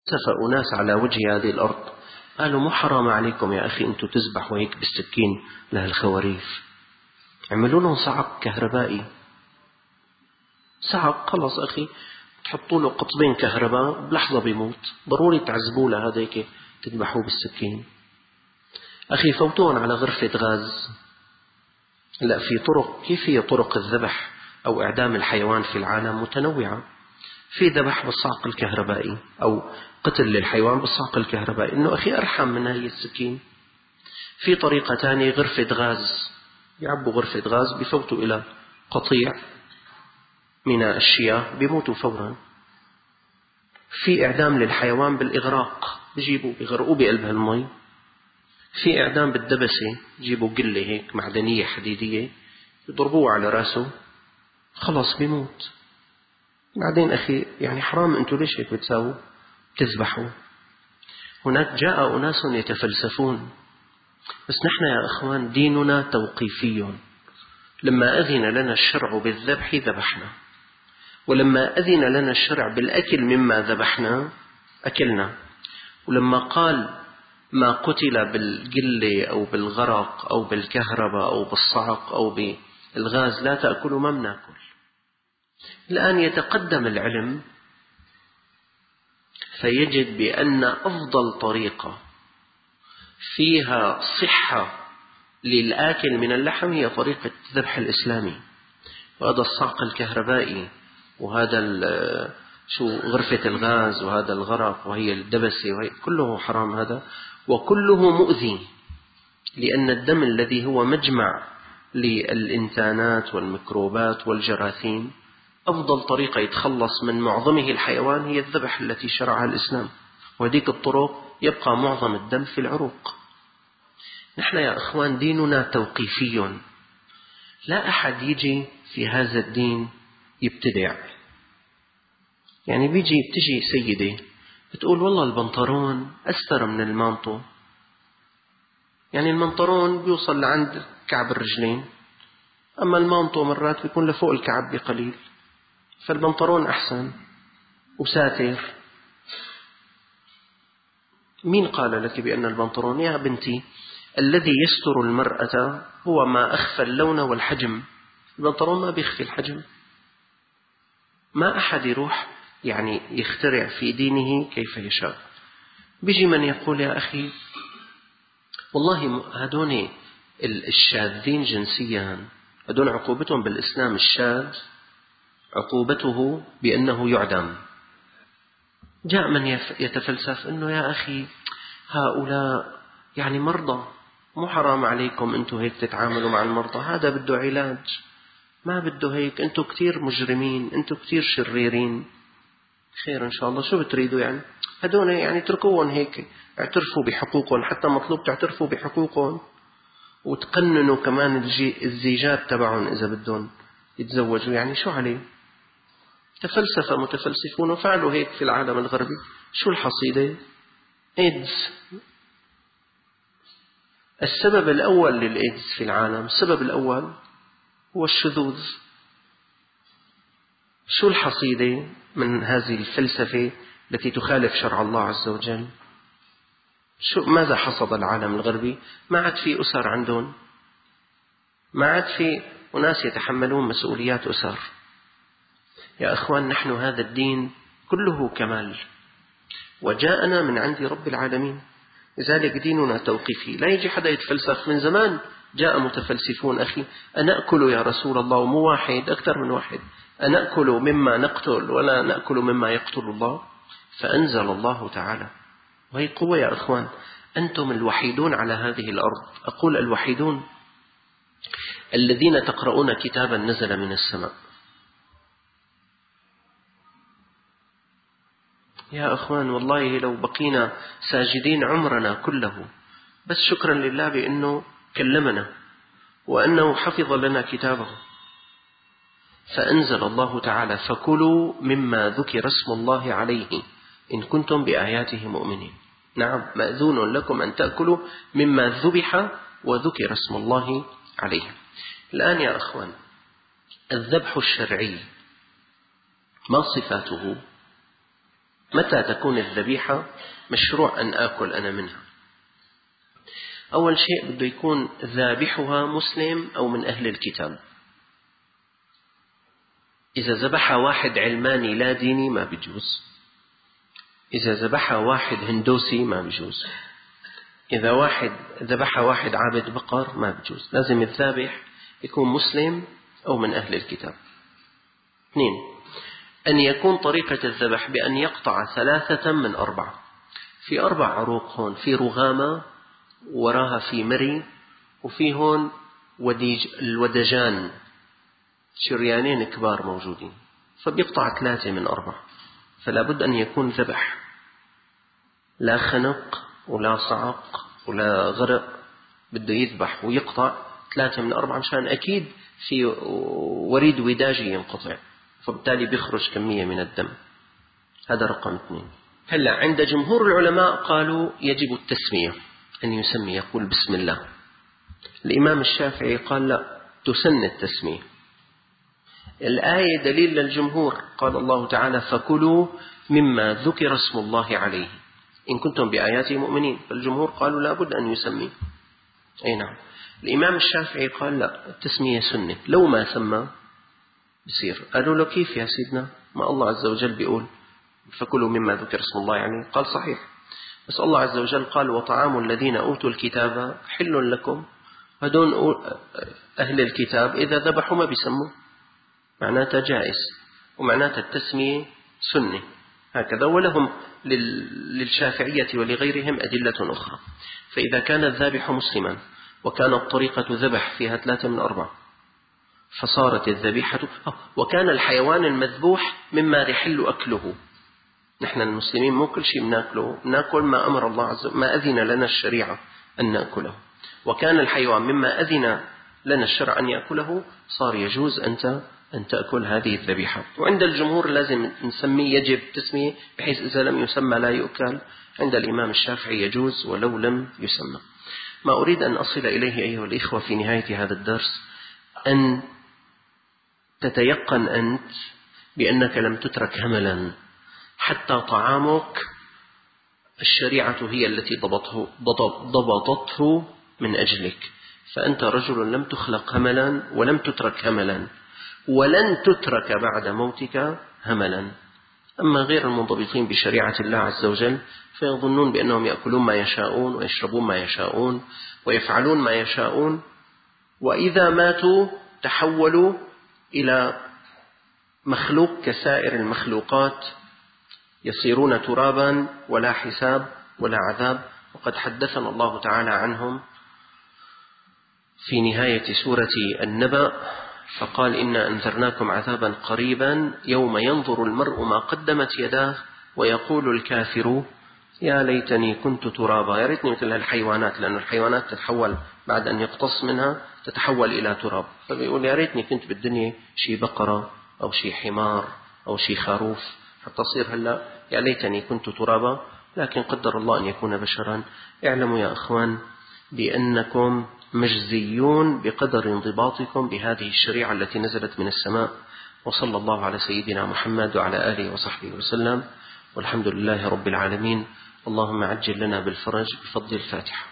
سفأوا ناس على وجه هذه الأرض، قالوا مو حرام عليكم يا أخي أنتوا تذبحوا هيك بالسكين لهالخواريف، عملوا لهم صعق كهربائي. صعق خلص أخي، تحطوا له قطبين كهرباء بلحظة بيموت، ضروري تعذبوه لهذا هيك تذبحوه بالسكين. أخي فوتون على غرفة غاز. لا، في طرق. كيف هي طرق الذبح أو إعدام الحيوان في العالم متنوعة. في ذبح بالصعق الكهربائي أو قتل للحيوان بالصعق الكهربائي، إنه أخي أرحم من هاي السكين. في طريقة تانية غرفة غاز، يعبوا غرفة غاز بفوتوا إلى قطيع من الشياه بيموتوا فورا. في إعدام للحيوان بالإغراق، بيجيبوا بيغرقوه بقلب هالمي. في إعدام بالدبسة، جيبوا قلة هيك معدنية حديدية يضربوه على رأسه خلص بيموت. بعدين أخي يعني حرام أنتوا ليش هيك بتساووا تذبحوا. هناك جاء أناس يتفلسفون، بس نحن يا أخوان ديننا توقيفي. لما أذن لنا الشرع بالذبح ذبحنا، ولما أذن لنا الشرع بالأكل مما ذبحنا أكلنا. ولما قال ما قتل بالقلة أو بالغرق أو بالكهرباء أو بالصعق أو بالغاز لا تأكلوا ما بناكل. الآن يتقدم العلم فيجد بأن أفضل طريقة فيها صحة للآكل من اللحم هي طريقة الذبح الإسلامي. وهذا الصعق الكهربائي، وهذا غرفة الغاز، وهذا الغرق، وهي الدبسة، وهي كله حرام هذا، وكله مؤذي. لأن الدم الذي هو مجمع للإنتانات والميكروبات والجراثيم، أفضل طريقة يتخلص من معظمه الحيوان هي الذبح التي شرعها الإسلام، وهذيك الطرق يبقى معظم الدم في العروق. نحن يا أخوان ديننا توقيفي، لا أحد يجي في هذا الدين يبتدع. يعني بتجي سيدة بتقول والله البنطلون أستر من المانطو، يعني المنطلون بيوصل لعند كعب الرجلين، أما المانطو مرات بيكون لفوق الكعب بقليل، فالبنطلون أحسن وساتر. مين قال لك بأن البنطلون؟ يا بنتي الذي يستر المرأة هو ما أخفى اللون والحجم، البنطلون ما بيخفي الحجم. ما أحد يروح يعني يخترع في دينه كيف يشاء. بيجي من يقول يا أخي والله هدول الشاذين جنسيا، هدول عقوبتهم بالإسلام الشاذ عقوبته بأنه يعدم. جاء من يتفلسف أنه يا أخي هؤلاء يعني مرضى، مو حرام عليكم أنتم هيك تتعاملوا مع المرضى، هذا بده علاج، ما بده هيك، أنتم كتير مجرمين، أنتم كتير شريرين. خير إن شاء الله، شو بتريدوا يعني؟ هدول يعني تركوهم هيك، اعترفوا بحقوقهم، حتى مطلوب تعترفوا بحقوقهم وتقننوا كمان الزيجات تبعهم إذا بدهم يتزوجوا. يعني شو عليه؟ تفلسف متفلسفون وفعلوا هيك في العالم الغربي. شو الحصيلة؟ إيدز. السبب الأول للإيدز في العالم، السبب الأول هو الشذوذ. شو الحصيلة من هذه الفلسفة التي تخالف شرع الله عز وجل؟ ماذا حصد العالم الغربي؟ ما عاد في أسر عندهم، ما عاد في أناس يتحملون مسؤوليات أسر. يا أخوان نحن هذا الدين كله كمال، وجاءنا من عند رب العالمين، لذلك ديننا توقيفي. لا يجي حدا يتفلسف. من زمان جاء متفلسفون أخي، أنأكل يا رسول الله، ومو واحد، أكثر من واحد، أنأكل مما نقتل ولا نأكل مما يقتل الله؟ فأنزل الله تعالى، وهي قوة يا أخوان. أنتم الوحيدون على هذه الأرض، أقول الوحيدون الذين تقرؤون كتابا نزل من السماء. يا أخوان والله لو بقينا ساجدين عمرنا كله، بس شكرا لله بأنه كلمنا وأنه حفظ لنا كتابه. فأنزل الله تعالى فكلوا مما ذكر اسم الله عليه إن كنتم بآياته مؤمنين. نعم، مأذون لكم أن تأكلوا مما ذبح وذكر اسم الله عليه. الآن يا أخوان الذبح الشرعي ما صفاته؟ متى تكون الذبيحة مشروع أن آكل أنا منها؟ أول شيء بده يكون ذابحها مسلم أو من أهل الكتاب. إذا ذبحها واحد علماني لا ديني ما بيجوز. إذا ذبحها واحد هندوسي ما بيجوز. إذا ذبحها واحد عابد بقر ما بيجوز. لازم الذابح يكون مسلم أو من أهل الكتاب. 2. أن يكون طريقة الذبح بأن يقطع 3 من 4. في 4 عروق هون، في رغامة وراها في مري، وفي هون الودجان شريانين كبار موجودين، فبيقطع 3 من 4. فلا بد أن يكون ذبح، لا خنق ولا صعق ولا غرق، بده يذبح ويقطع 3 من 4 مشان أكيد في وريد وداجي ينقطع، فبالتالي بيخرج كمية من الدم. هذا رقم 2. هلأ عند جمهور العلماء قالوا يجب التسمية، أن يسمي يقول بسم الله. الإمام الشافعي قال لا، تسن التسمية. الآية دليل للجمهور، قال الله تعالى فكلوا مما ذكر اسم الله عليه إن كنتم بآياته مؤمنين. فالجمهور قالوا لا بد أن يسمي. أي نعم. الإمام الشافعي قال لا، التسمية سنة، لو ما سمى بصير. قالوا له كيف يا سيدنا، ما الله عز وجل بيقول فكلوا مما ذكر اسم الله يعني. قال صحيح، بس الله عز وجل قال وطعام الذين أوتوا الكتاب حل لكم. هدون أهل الكتاب إذا ذبحوا ما بيسموا، معناتها جائز، ومعناتها التسمية سنة هكذا. ولهم للشافعية ولغيرهم أدلة أخرى. فإذا كان الذابح مسلما وكانت طريقة ذبح فيها 3 من 4 فصارت الذبيحة، وكان الحيوان المذبوح مما يحل أكله. نحن المسلمين مو كل شيء بناكله، ناكل ما أمر الله عز وجل، ما أذن لنا الشريعة أن نأكله. وكان الحيوان مما أذن لنا الشرع أن يأكله، صار يجوز أن تأكل هذه الذبيحة. وعند الجمهور لازم نسميه، يجب تسميه، بحيث إذا لم يسمى لا يؤكل. عند الإمام الشافعي يجوز ولو لم يسمى. ما أريد أن أصل إليه أيها الإخوة في نهاية هذا الدرس أن تتيقن أنت بأنك لم تترك هملا، حتى طعامك الشريعة هي التي ضبطته من أجلك. فأنت رجل لم تخلق هملا ولم تترك هملا، ولن تترك بعد موتك هملا. أما غير المنضبطين بشريعة الله عز وجل فيظنون بأنهم يأكلون ما يشاءون ويشربون ما يشاءون ويفعلون ما يشاءون، وإذا ماتوا تحولوا إلى مخلوق كسائر المخلوقات، يصيرون ترابا ولا حساب ولا عذاب. وقد حدثنا الله تعالى عنهم في نهاية سورة النبأ، فقال إنا أنذرناكم عذابا قريبا يوم ينظر المرء ما قدمت يداه ويقول الكافر يا ليتني كنت ترابا. يا ريتني مثل الحيوانات، لأن الحيوانات تتحول بعد أن يقتص منها تتحول إلى تراب. فبيقول يا ريتني كنت بالدنيا شي بقرة أو شي حمار أو شي خروف حتى أصير هلأ يا ليتني كنت ترابا. لكن قدر الله أن يكون بشرا. اعلموا يا أخوان بأنكم مجزيون بقدر انضباطكم بهذه الشريعة التي نزلت من السماء. وصلى الله على سيدنا محمد وعلى آله وصحبه وسلم، والحمد لله رب العالمين. اللهم عجل لنا بالفرج بفضل الفاتحة.